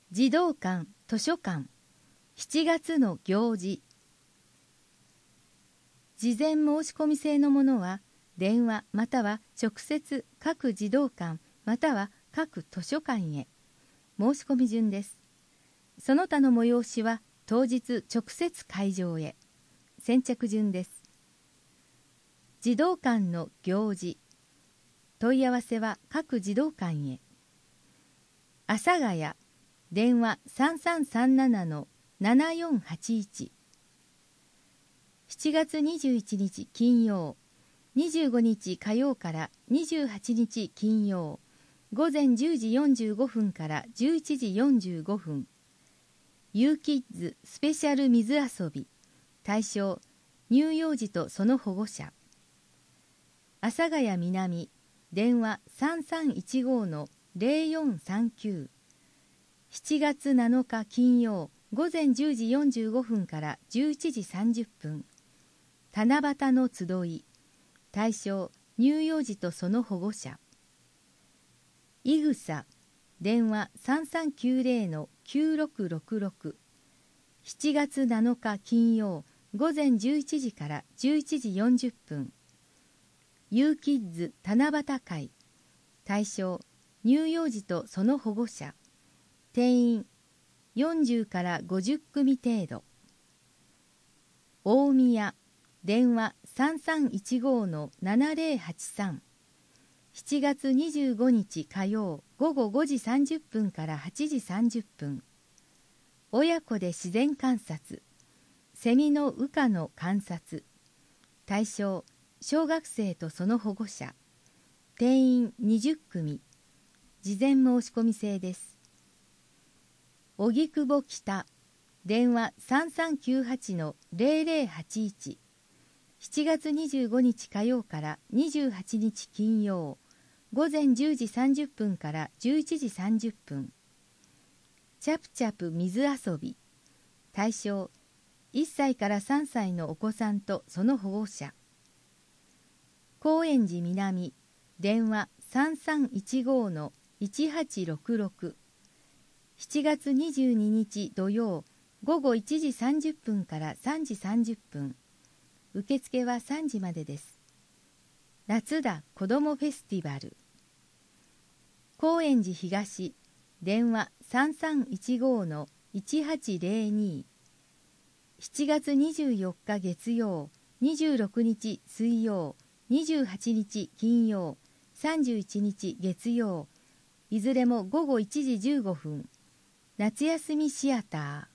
児童館図書館7月の行事。事前申し込み制のものは電話または直接各児童館または各図書館へ。申し込み順です。その他の催しは当日直接会場へ。先着順です。児童館の行事。問い合わせは各児童館へ。阿佐ヶ谷電話3337-7481。7月21日金曜、25日火曜から28日金曜、午前10時45分から11時45分。ユーキッズスペシャル水遊び。対象、乳幼児とその保護者。阿佐ヶ谷南電話3315-0439。7月7日金曜午前10時45分から11時30分。七夕の集い。対象、乳幼児とその保護者。いぐさ電話3390-9666。7月7日金曜午前11時から11時40分。ユーキッズ七夕会。対象、乳幼児とその保護者。定員40から50組程度。大宮電話3315-7083。7月25日火曜午後5時30分から8時30分。親子で自然観察。セミの羽化の観察。対象、小学生とその保護者。定員20組。事前申し込み制です。荻窪北電話3398-0081。7月25日火曜から28日金曜、午前10時30分から11時30分。チャプチャプ水遊び。対象、1歳から3歳のお子さんとその保護者。高円寺南電話3315-1866。7月22日土曜午後1時30分から3時30分。受付は3時までです。夏だ子どもフェスティバル。高円寺東電話3315-1802。7月24日月曜、26日水曜、28日金曜、31日月曜、いずれも午後1時15分。夏休みシアター。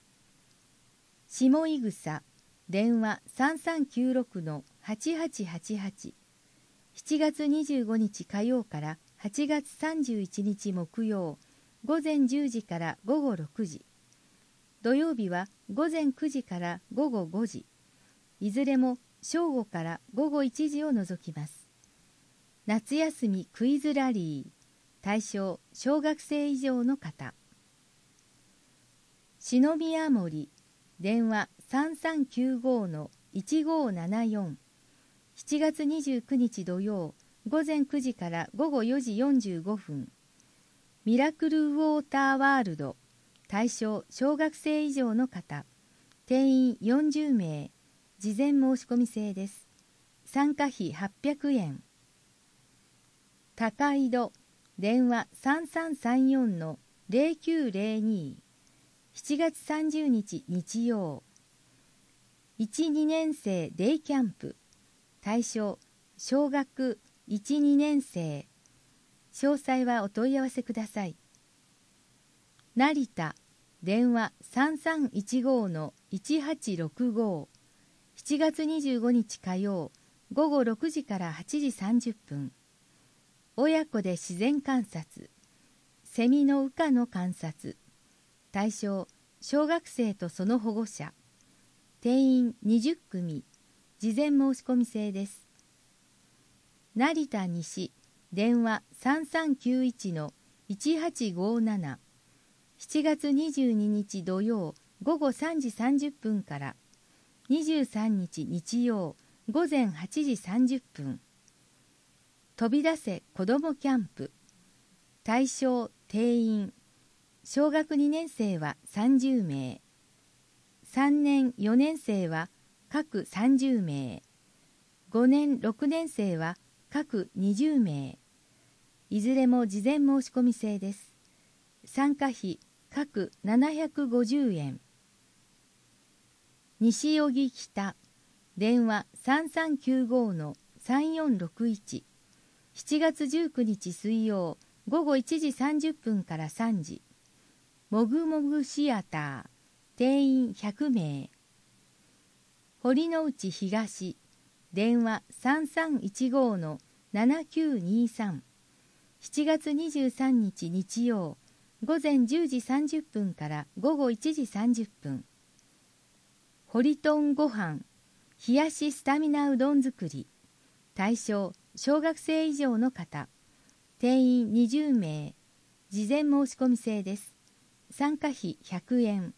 下井草電話3396-8888。7月25日火曜から8月31日木曜、午前10時から午後6時。土曜日は午前9時から午後5時。いずれも正午から午後1時を除きます。夏休みクイズラリー。対象、小学生以上の方。篠宮森電話3395-1574。7月29日土曜午前9時から午後4時45分。ミラクルウォーターワールド。対象、小学生以上の方。定員40名。事前申し込み制です。参加費800円。高井戸電話3334-0902。7月30日日曜。1、2年生デイキャンプ。対象、小学1、2年生。詳細はお問い合わせください。成田電話3315-1865。7月25日火曜午後6時から8時30分。親子で自然観察。セミの羽化の観察。対象、小学生とその保護者。定員20組。事前申し込み制です。成田西電話3391-1857。7月22日土曜午後3時30分から23日日曜午前8時30分。飛び出せ子どもキャンプ。対象定員小学2年生は30名、3年4年生は各30名、5年6年生は各20名、いずれも事前申し込み制です。参加費各750円。西荻北、電話3395-3461、7月19日水曜午後1時30分から3時、もぐもぐシアター、定員100名。堀之内東、電話3315-7923、7月23日日曜午前10時30分から午後1時30分。堀とんごはん、冷やしスタミナうどん作り、対象小学生以上の方、定員20名、事前申し込み制です。参加費100円。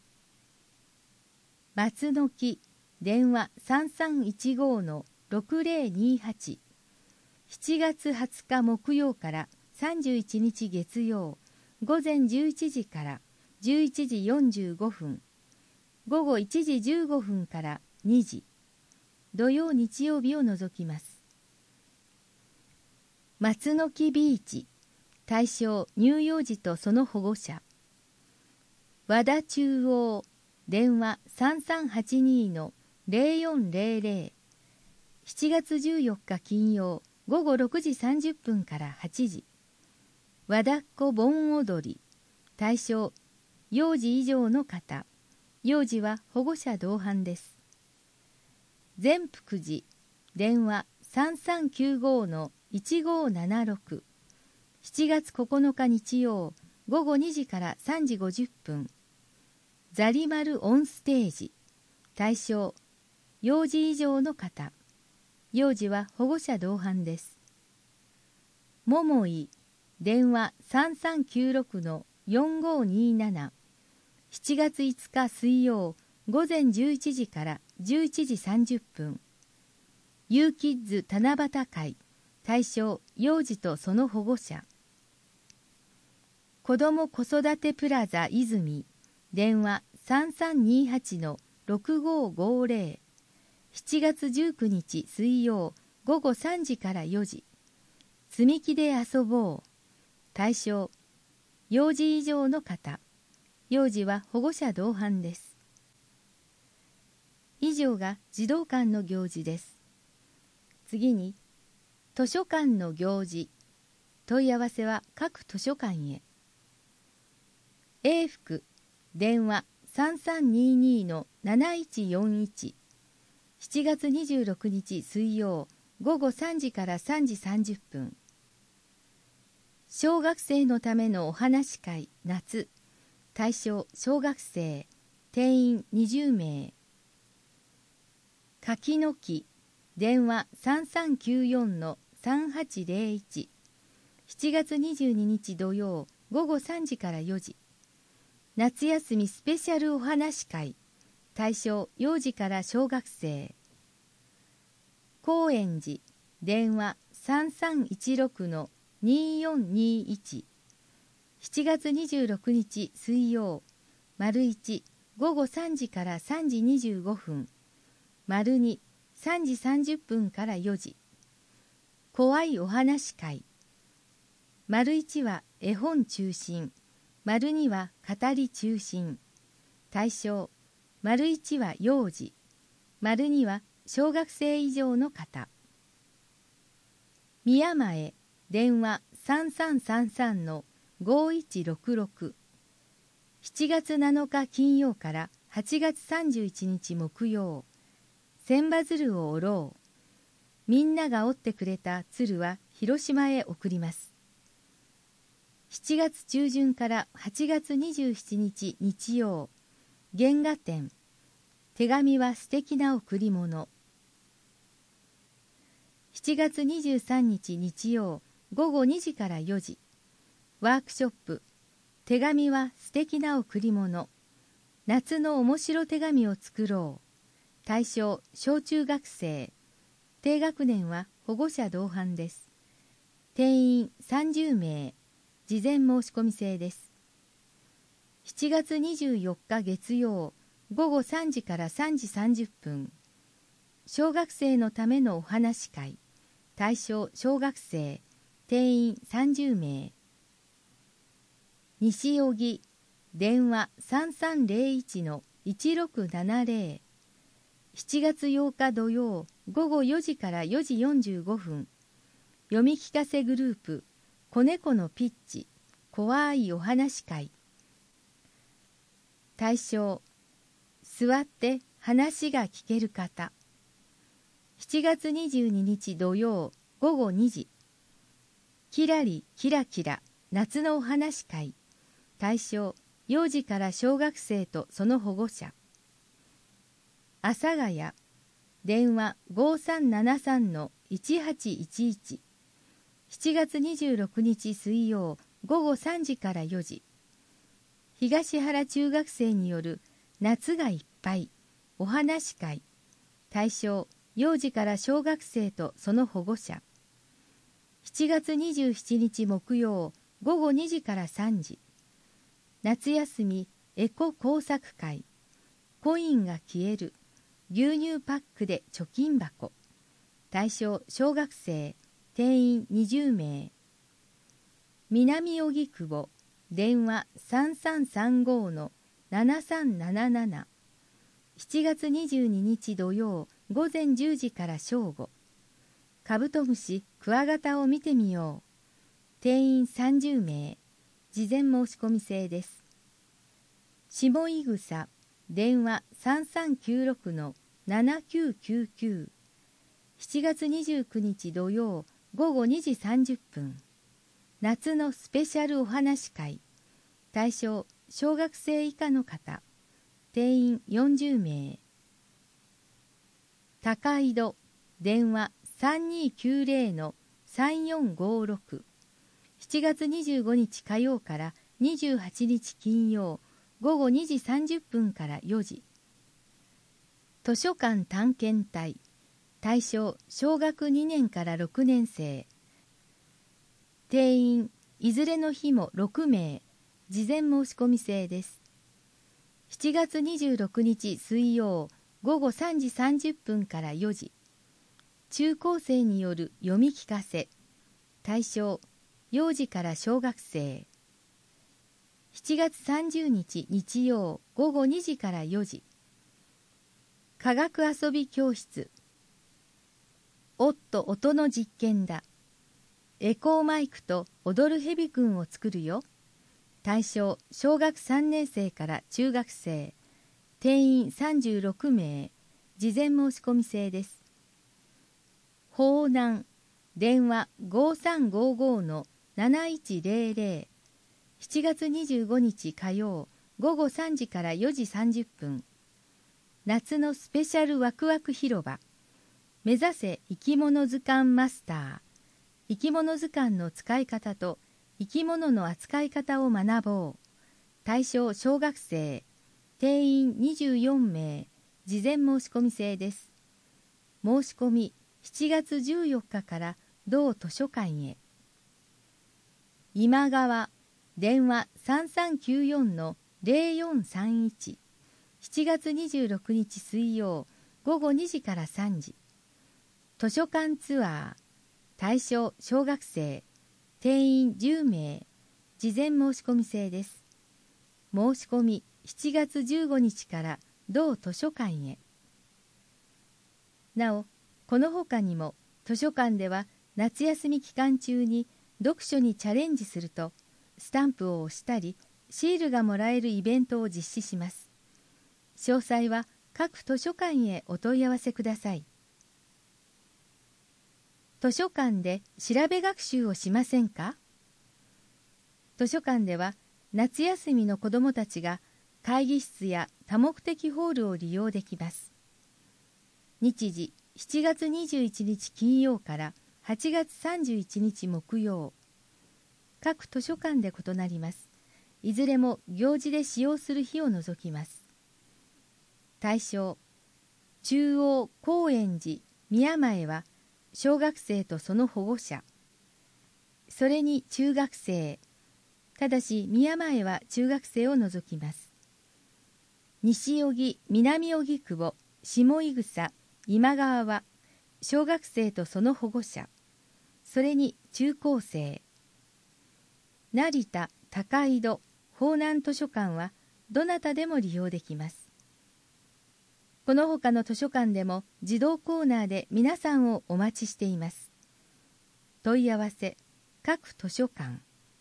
松の木、電話3315-6028、7月20日木曜から31日月曜午前11時から11時45分、午後1時15分から2時、土曜日曜日を除きます。松の木ビーチ、対象乳幼児とその保護者。和田中央、電話3382-0400、7月14日金曜午後6時30分から8時。和田っ子盆踊り、対象幼児以上の方、幼児は保護者同伴です。善福寺、電話3395-1576、7月9日日曜午後2時から3時50分。ザリマルオンステージ、対象幼児以上の方、幼児は保護者同伴です。桃井、電話3396-4527、7月5日水曜午前11時から11時30分。ユーキッズ七夕会、対象幼児とその保護者。子ども子育てプラザ泉、電話3328-6550、7月19日水曜午後3時から4時。積み木で遊ぼう、対象幼児以上の方、幼児は保護者同伴です。以上が児童館の行事です。次に図書館の行事、問い合わせは各図書館へ。永福、電話3322-7141、7月26日水曜午後3時から3時30分。小学生のためのお話会夏、対象小学生、定員20名。柿の木、電話3394-3801、7月22日土曜午後3時から4時。夏休みスペシャルお話会、対象幼児から小学生。高円寺、電話3316-2421、7月26日水曜、丸1午後3時から3時25分、丸2 3時30分から4時。怖いお話会、丸1は絵本中心、丸2は語り中心。対象丸1は幼児、丸2は小学生以上の方。宮前、電話3333-5166、7月7日金曜から8月31日木曜。千羽鶴を折ろう。みんなが折ってくれた鶴は広島へ送ります。7月中旬から8月27日日曜、原画展、手紙は素敵な贈り物。7月23日日曜、午後2時から4時、ワークショップ、手紙は素敵な贈り物。夏の面白手紙を作ろう。対象、小中学生。低学年は保護者同伴です。定員30名。事前申し込み制です。 7月24日月曜午後3時から3時30分、小学生のためのお話会、対象小学生、定員30名。西荻、電話 3301-1670。7月8日土曜午後4時から4時45分、読み聞かせグループ、子猫のピッチ、怖いお話会。対象、座って話が聞ける方。7月22日土曜午後2時、キラリキラキラ夏のお話会。対象、幼児から小学生とその保護者。阿佐ヶ谷、電話 5373-1811。7月26日水曜午後3時から4時、東原中学生による夏がいっぱいお話会。対象、幼児から小学生とその保護者。7月27日木曜午後2時から3時、夏休みエコ工作会。コインが消える牛乳パックで貯金箱。対象、小学生、定員20名。南荻窪、電話 3335-7377。7月22日土曜午前10時から正午、カブトムシクワガタを見てみよう。定員30名。事前申し込み制です。下井草、電話 3396-7999。7月29日土曜午後2時30分、夏のスペシャルお話会。対象、小学生以下の方。定員40名。高井戸、電話 3290-3456。7月25日火曜から28日金曜午後2時30分から4時。図書館探検隊。対象、小学2年から6年生。定員、いずれの日も6名。事前申し込み制です。7月26日水曜午後3時30分から4時。中高生による読み聞かせ。対象、幼児から小学生。7月30日日曜午後2時から4時。科学遊び教室。おっと音の実験だ。エコーマイクと踊るヘビくんを作るよ。対象、小学3年生から中学生。定員36名。事前申し込み制です。方南、電話 5355-7100。7月25日火曜午後3時から4時30分。夏のスペシャルワクワク広場。目指せ生き物図鑑マスター。生き物図鑑の使い方と生き物の扱い方を学ぼう。対象、小学生。定員24名。事前申し込み制です。申し込み7月14日から同図書館へ。今川、電話 3394-0431。7月26日水曜午後2時から3時。図書館ツアー。対象、小学生。定員10名。事前申し込み制です。申し込み7月15日から同図書館へ。なお、この他にも図書館では夏休み期間中に読書にチャレンジするとスタンプを押したりシールがもらえるイベントを実施します。詳細は各図書館へお問い合わせください。図書館で調べ学習をしませんか？図書館では夏休みの子どもたちが会議室や多目的ホールを利用できます。日時7月21日金曜から8月31日木曜。各図書館で異なります。いずれも行事で使用する日を除きます。対象、中央高円寺宮前は小学生とその保護者。それに中学生。 ただし宮前は中学生を除きます。西荻、南荻窪、下井草、今川は小学生とその保護者、それに中高生。成田、高井戸、方南図書館はどなたでも利用できます。この他の図書館でも児童コーナーで皆さんをお待ちしています。問い合わせ、各図書館。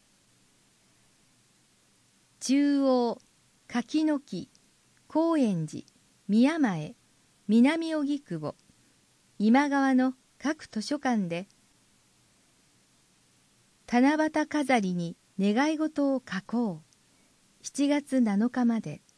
中央、柿の木、高円寺、宮前、南荻窪、今川の各図書館で七夕飾りに願い事を書こう。7月7日まで。